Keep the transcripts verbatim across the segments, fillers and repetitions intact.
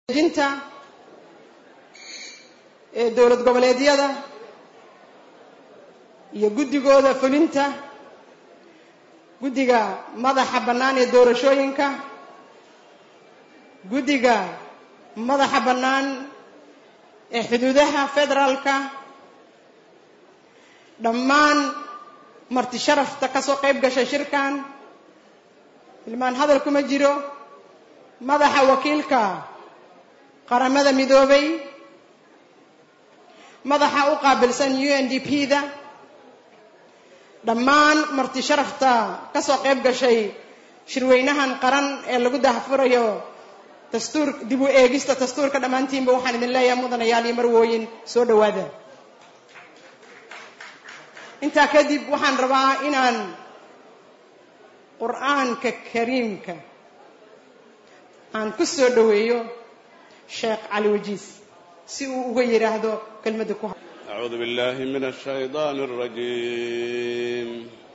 jinta ee dawlad goboleedyada iyo guddigooda fulinta guddiga madaxa bannaan ee doorashooyinka guddiga madaxa bannaan ee xuduudaha federaalka dhammaan marti sharafta ka soo qayb gashay shirkan ilmaan hadal kuma jiro madaxa wakiilka qaramada midoobay madaxa u qaabilsan U N D P da dhammaan marti sharafta ka soo qayb gashay shirweynahan qaran ee lagu daahfurayo dastuur dib u eegista dastuurka dhammaantiinba waxaan idin leeyahay mudanayaal iyo marwooyin soo dhawaada intaa kadib waxaan rabaa inaan qur'aanka kariimka aan ku soo dhaweeyo sheekh cali wajiis si uu uga yiraahdo kelmadda ku أعوذ بالله من الشيطان الرجيم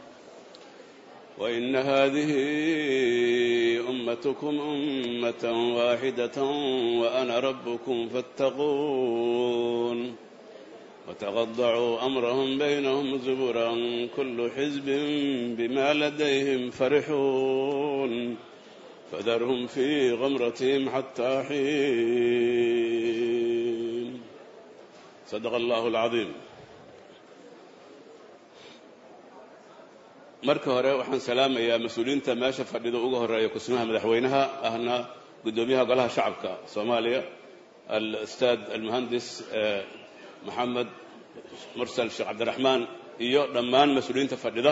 وإن هذه أمتكم أمة واحدة وأنا ربكم فاتقون وتقطعوا أمرهم بينهم زبرا كل حزب بما لديهم فرحون فذرهم في غمرتهم حتى حين صدق الله العظيم. marka hore waxaan salaamayaa mas'uuliyiinta meesha fadhida ugu horeeya kusmaha madaxweynaha ahna gudoomiyaha golaha shacabka Soomaaliya al-ustaad al-muhandis Maxamed Mursal Sheekh Cabdiraxmaan iyo dhammaan mas'uuliyiinta fadhida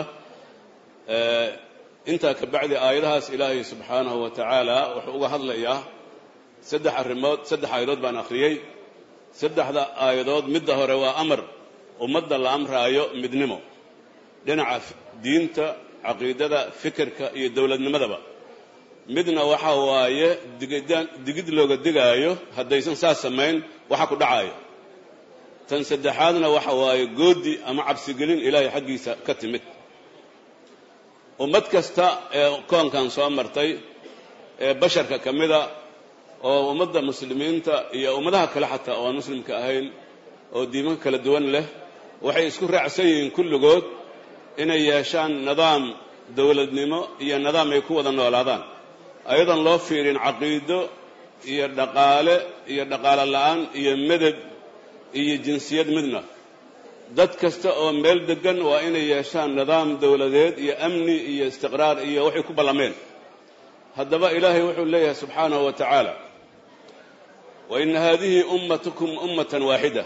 inta ka bacdi aayadahaas Ilaahay subhanahu wa ta'ala wuxuu uga hadlayaa saddex arrimood saddex aayadood baan akhriyay saddexda aayadood midda hore waa amar ummadda la amraayo midnimo dhinaca diinta aqeedada fikirka iyo dawladnimadaba midna waxa waaye digidaan digid looga digaayo haddaysan saas sameyn waxa ku dhacayo tan saddexaadna waxa waaye goodi ama cabsi gelin Ilaahay xaqiisa ka timid ummad kasta ee koonkan soo martay ee basharka kamida oo ummadda muslimiinta iyo ummadaha kale xataa oo muslimka ahayn oo diimo kala duwan leh waxay isku raacsan yihiin kulligood inay yeeshaan nidaam dawladnimo iyo nidaam ay ku wada noolaadaan ayadan loo fiirin caqiido iyo dhaqaale iyo dhaqaale la'aan iyo midab iyo jinsiyad midna dad kasta oo meel degan waa inay yeeshaan nidaam dawladeed iyo amni iyo istiqraar iyo waxay ku ballameen haddaba ilaahay wuxuu leeyahay subxaanahu wa ta'ala وإن هذه أمتكم أمة واحدة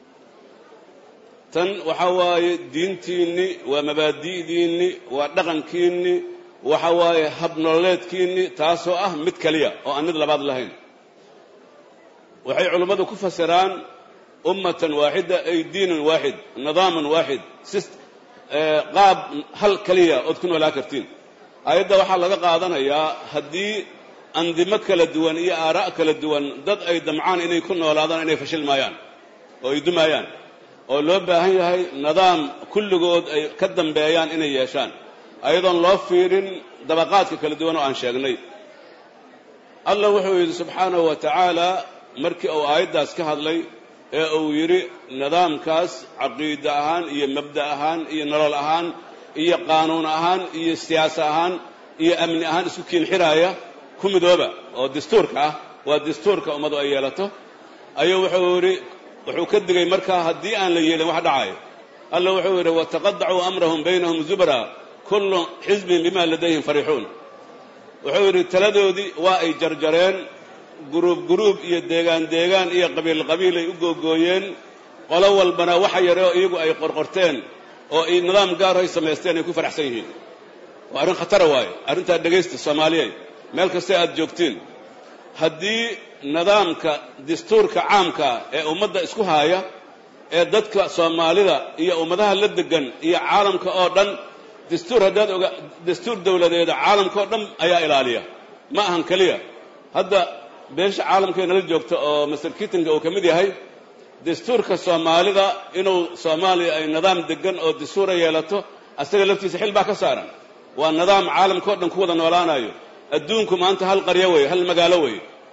تن وحواي دينتيني ومبادئيني ودغنكيني وحواي هبنولدكيني تاسو اه متكليا او ان لبعض لهين وحي علماء كفسران أمة واحدة أي دين واحد نظام واحد سيست آه قاب هل كليا او تكون ولا كرتين ايضا waxa laga qaadanayaa hadii andimo kala duwan iyo aaraa kala duwan dad ay damcaan inay ku noolaadaan inay fashil maayaan oo ay dumayaan oo loo baahan yahay nidaam kulligood ay ka dambeeyaan inay yeeshaan ayadoon loo fiirin dabaqaadka kala duwan oo aan sheegnay Allah wuxuu yiri subhanahu wa ta'ala markii uu aayadaas ka hadlay ee uu yiri nidaamkaas caqiida ahaan iyo mabda ahaan iyo nolol ahaan iyo qaanuun ahaan iyo siyaasad ahaan iyo amni ahaan isku kiin xiraaya kumidooba oo dastuurka ah waa dastuurka ummadu ay yeelato ayuu wuxuu yiri wuxuu ka digay marka hadii aan la yeelin wax dhacay Allah wuxuu yiri wa taqaddacu amrahum baynahum zubra kullu hizbin bima ladayhim farihun wuxuu yiri taladoodii waa ay jarjareen group group iyo deegaan deegaan iyo qabiil qabiil ay u googooyeen qolo walbana waxa yare oo iyagu ay qorqorteen oo ay nidaam gaar ah sameysteen ay ku faraxsan yihiin waa arrin khatar waay arrinta dhageysta Soomaaliyeed meel kasta aad joogtiin hadii nidaamka dastuurka caamka ee ummadda isku haaya ee dadka Soomaalida iyo ummadaha la degan iyo caalamka oo dhan dastuur hadaad oga dastuur dawladeed caalamka oo dhan ayaa ilaaliya ma ahan kaliya hadda beesha caalamkeena la joogto oo Mister Kitinga uu kamid yahay dastuurka Soomaalida inuu Soomaaliya ay nidaam degan oo dastuur yeelato asaga laftiisa xil baa ka saaran waa nidaam caalamka oo dhan ku wada noolaanayo adduunku maanta hal qaryo way hal magaalo way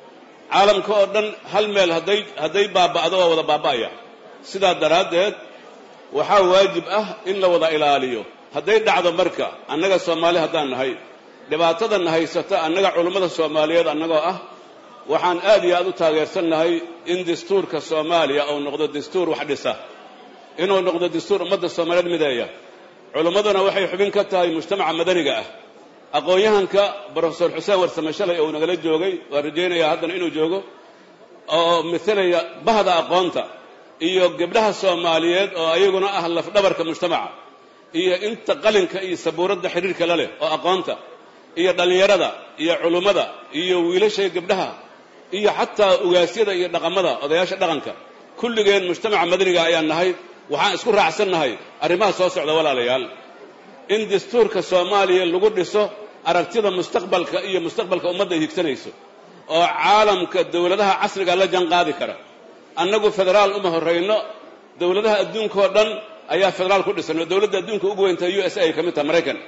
caalamka oo dhan hal meel hadday hadday baaba'do waa wada baaba'aya sidaa daraaddeed waxaa waajib ah in la wada ilaaliyo hadday dhacdo marka annaga Soomaali haddaan nahay dhibaatada haysata annaga culimada Soomaaliyeed annagoo ah waxaan aad iyo aad u taageersanahay in dastuurka Soomaaliya uu noqdo dastuur wax dhisa inuu noqdo dastuur ummadda Soomaaliyeed mideeya culimaduna waxay xubin ka tahay mujtamaca madaniga ah aqoonyahanka Professor Xuseen Warsame shalay oo nagala joogay waa rajaynayaa haddana inuu joogo oo misalaya bahda aqoonta iyo gabdhaha Soomaaliyeed oo ayaguna ah laf dhabarka mujtamaca iyo inta qalinka iyo sabuuradda xiriirka la leh oo aqoonta iyo dhalinyarada iyo culimada iyo wiilasha gabdhaha iyo xataa ugaasyada iyo dhaqamada odayaasha dhaqanka kulligeen mujtamaca madaniga ayaan nahay waxaan isku raacsanahay arrimaha soo socda walaalayaal in dastuurka Soomaaliya lagu dhiso aragtida mustaqbalka iyo mustaqbalka ummadda higsanayso oo caalamka dawladaha casriga la janqaadi kara annagu federaal uma horeyno dawladaha adduunka oo dhan ayaa federaal ku dhisan dawladda adduunka ugu weynta U S A ka mid tahay Mareykan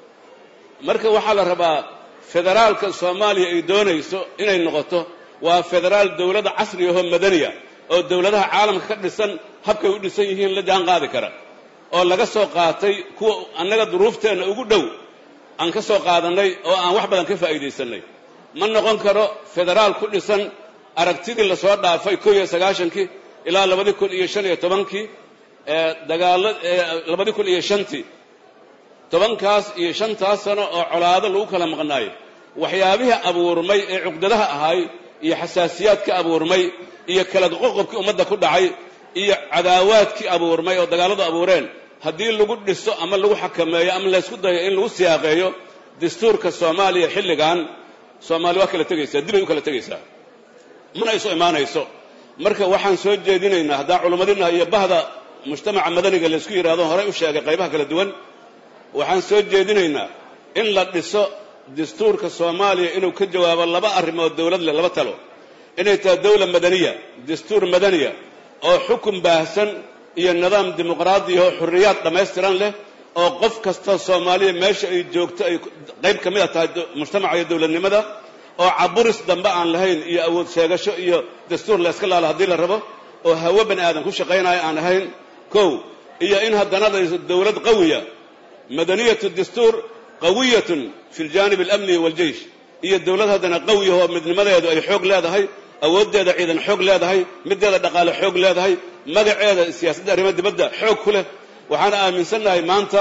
marka waxa la rabaa federaalka Soomaaliya ay doonayso inay noqoto waa federaal dawladda casriga oo madaniya oo dawladaha caalamka ka dhisan habkay u dhisan yihiin la janqaadi kara oo laga soo qaatay kuwa annaga duruufteena ugu dhow aan ka soo qaadanay oo aan wax badan ka faa'iideysanay ma noqon karo federaal ku dhisan aragtidii la soo dhaafay kow iyo sagaashankii ilaa laba kun iyo shan iyo tobankii ee dagaalada laba kun iyo shantii tobankaas iyo shantaas sano oo colaado lagu kala maqnaayay waxyaabihii abuurmay ee cuqdadaha ahay iyo xasaasiyaadka abuurmay iyo kala qoqobkii ummadda ku dhacay iyo cadaawaadkii abuurmay oo dagaaladu abuureen haddii lagu dhiso ama lagu xakameeyo ama la isku dayo in lagu siyaaqeeyo dastuurka Soomaaliya xilligan Soomaali waa kala tagaysaa dib ay u kala tagaysaa mana isu imaanayso marka waxaan soo jeedinaynaa haddaan culimadina iyo bahda mujtamaca madaniga la isku yiraahdo hore u sheegay qaybaha kala duwan waxaan soo jeedinaynaa in la dhiso dastuurka Soomaaliya inuu ka jawaabo laba arrimood dawlad leh laba talo inay tahay dawlad madaniya dastuur madaniya oo xukum baahsan iyo nidaam dimuqraadi oo xurriyad dhameystiran leh oo qof kasta Soomaaliya meesha ay joogto ay qayb kamid ah tahay mujtamaca iyo dawladnimada oo caburis dambe aan lahayn iyo awood sheegasho iyo dastuur la iska laalo hadii la rabo oo hawo bani aadan ku shaqeynaayo aan ahayn kow iyo in haddana dawlad qawiya madaniyatu dastuur qawiyatun fi aljanib al-amni wal-jaysh iyo dawlad haddana qawiya oo midnimadeedu ay xoog leedahay awoodeeda ciidan xoog leedahay mideeda dhaqaale xoog leedahay magaceeda siyaasadda arrimaha dibadda xoog ku leh waxaan aaminsanahay maanta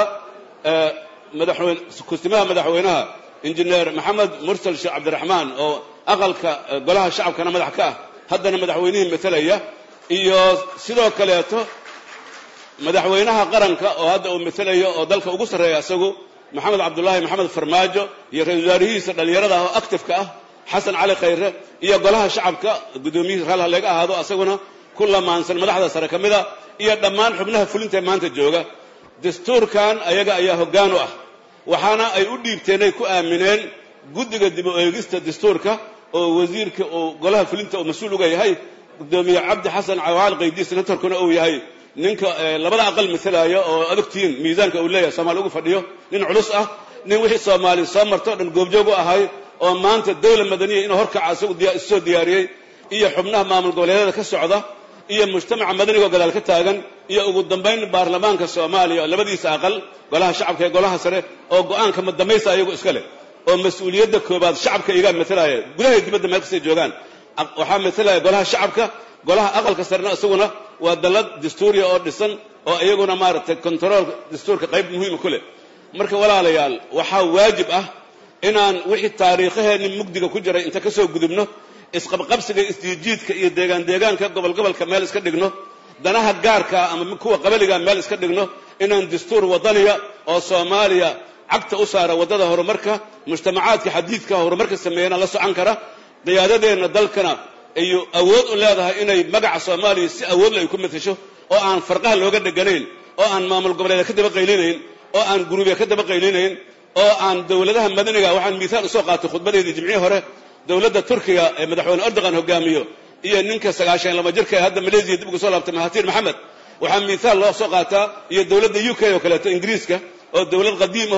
madaxweyne kustimaha madaxweynaha injineer maxamed mursal sheekh cabdiraxmaan oo aqalka golaha shacabkana madax ka ah haddana madaxweynihii matalaya iyo sidoo kaleeto madaxweynaha qaranka oo hadda uu matalayo oo dalka ugu sareeya asagu maxamed cabdullaahi maxamed farmaajo iyo ra'iisul wasaarihiisa dhalinyarada oo active ka ah xasan cali khayre iyo golaha shacabka gudoomiyaha hal laga ahaado asaguna kulla maansan madaxda sare kamida iyo dhammaan xubnaha fulinta maanta jooga dastuurkan ayaga ayaa hoggaan u ah waxaana ay u dhiibteen ay ku aamineen guddiga dib u eegista dastuurka oo wasiirka oo golaha fulinta oo mas'uul uga yahay gudoomiye cabdi xasan cawaal qaydiis senatorkuna uu yahay ninka labada aqal misalaya oo adagtiin miisaanka uu leeyahay Soomaali ugu fadhiyo nin culus ah nin wixii Soomaali soo marto dhan goobjoog u ahay oo maanta dawlad madaniya inuu horkaca asagu soo diyaariyay iyo xubnaha maamul goboleedyada ka socda iyo mujtamaca madaniga gadaal ka taagan iyo ugu dambeyn baarlamaanka Soomaaliya labadiisa aqal golaha shacabka iyo golaha sare oo go'aanka madamaysa ayagu iska leh oo mas'uuliyadda koobaad shacabka iga matalaya gudaha dibadda meel kasta joogaan waxa matalaya golaha shacabka golaha aqalka sarena asaguna waa dalad dastuuriya oo dhisan oo ayaguna maaragtay control dastuurka qayb muhiim ku leh marka walaalayaal waxa waajib ah inaan wixii taariikhaheena mugdiga ku jiray inta ka soo gudubno isqabqabsiga isjiidka iyo deegaan deegaanka gobol gobolka meel iska dhigno danaha gaarka ama kuwa qabaliga meel iska dhigno inaan dastuur wadaniya oo Soomaaliya cagta u saara wadada horumarka mujtamacaadka xadiidka horumarka sameeyana la socon kara qiyaadadeena dalkana ay awood u leedahay inay magaca Soomaaliya si awood leh ku matasho oo aan farqaha looga dhaganayn oo aan maamul goboleedka ka daba qaylinayn oo aan gurubiga ka daba qaylinayn oo aan dawladaha madaniga waxaan miisaal soo qaatay khudbadeedii jimciye hore dawladda Turkiga ee madaxweyne Erdogan hogaamiyo iyo ninka sagaashan laba jirka hadda Malaysia dib ugu soo laabtay Mahathir Mohamad waxaan miisaal loo soo qaataa iyo dawladda U K oo kale ta Ingiriiska oo dawlad qadiim ah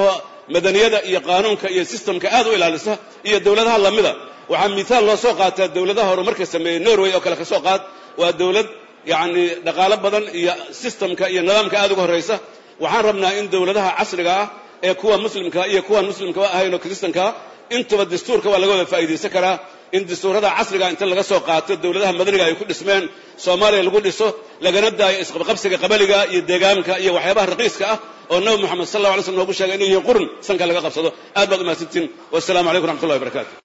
madaniyada iyo qaanuunka iyo systemka aad u ilaalisa iyo dawladaha lamida waxaa miisaal loo soo qaataa dawladaha horumarka sameeyay Norway oo kale ka soo qaad waa dawlad yaani dhaqaale badan iyo systemka iyo nidaamka aad uga horeysa waxaan rabnaa in dawladaha casriga ah ee kuwa muslimka iyo kuwa muslimka ahayn oo kristanka intuba dastuurka waa laga wada faa'iideysan karaa in dastuurada casriga inta laga soo qaato dawladaha madaniga ay ku dhismeen Soomaaliya lagu dhiso lagana daayo isqabqabsiga qabaliga iyo deegaanka iyo waxyaabaha raqiiska ah oo Nabi Muhammad sallallahu alayhi wasallam ugu sheegay inay qurun sanka laga qabsado aad baad u mahadsantiin wassalaamu alaykum wa rahmatullahi wa barakatuh